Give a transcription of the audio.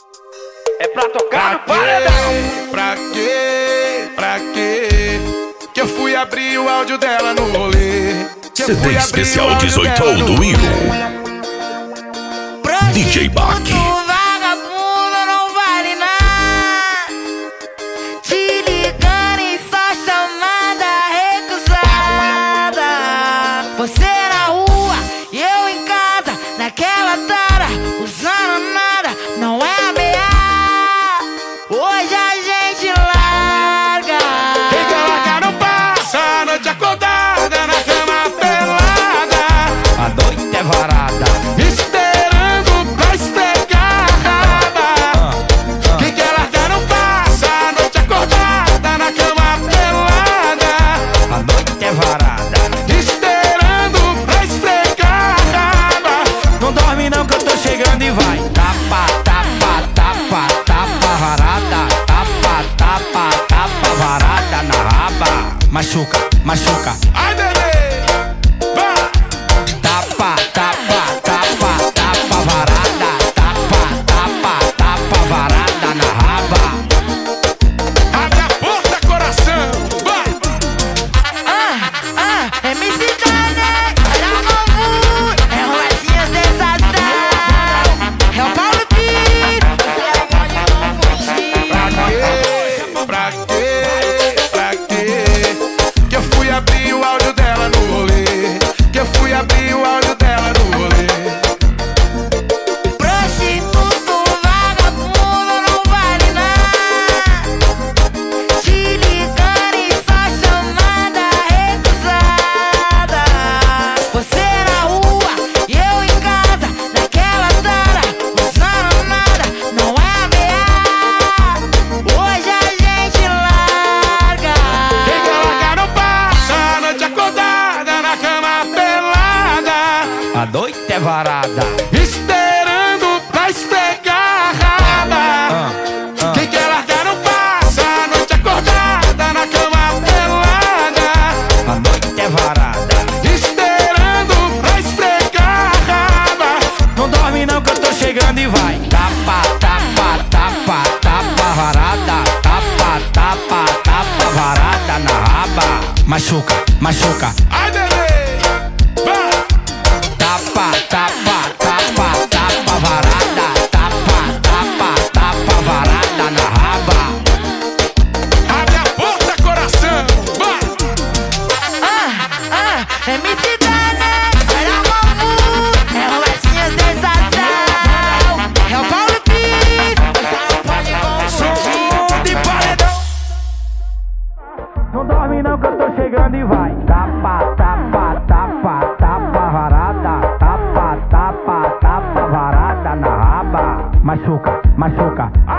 É pra tocar no paredão. Pra quê? Que eu fui abrir o áudio dela no rolê. CD especial 18 do Will. DJ Bach. Vagabundo não vale nada. Te ligando em só chamada recusada. Você na rua e eu em casa, naquela tara, usando nada, não é ameaça. Hoje a gente larga. Quem quer largar não passa a noite acordada na cama pelada. A noite é varada. Esperando pra esfregar a raba. Quem quer largar não passa a noite acordada na cama pelada. A noite é varada. Esperando pra esfregar a raba. Não dorme não que eu tô chegando e vai. Tapa, tapa, tapa, tapa varada. Tapa, tapa, tapa varada na raba. Machuca, machuca. Ai, bebê, vai. Tapa, tapa, tapa, tapa varada. Tapa, tapa, tapa varada na raba. Abre a porta, coração, vai. MC Dane, olha o Bambu, é Roletinha sensação. É o Paulo Pires, você pode não fugir. Pra quê? Que eu fui abrir o áudio dela no rolê. Que eu fui abrir o áudio dela no rolê. Prostituto, vagabundo, não vale nada. Te ligando em só chamada recusada. Você na rua e eu em casa, naquela tara, usando nada, não é ameaça. Hoje a gente larga. Quem quer largar não passa a noite acordada na cama pelada. A noite é varada. Esperando pra esfregar a raba. Quem quer largar não passa a noite acordada na cama pelada. A noite é varada. Esperando pra esfregar a raba. Não dorme não que eu tô chegando e vai. Tapa, tapa, tapa, tapa varada. Tapa, tapa, tapa varada na raba. Machuca, machuca. Ai, bebê, vai. Tapa, tapa, tapa, tapa varada. Tapa, tapa, tapa varada na raba. Abre a porta, coração, vai. MC Dane, olha o Bambu, é Roletinha sensação. É o Paulo Pires, você não pode confundir. Som de paredão. Não dorme não que eu tô chegando e vai. Tapa, tapa, tapa, tapa varada. Tapa, tapa, tapa varada na raba. Machuca, machuca.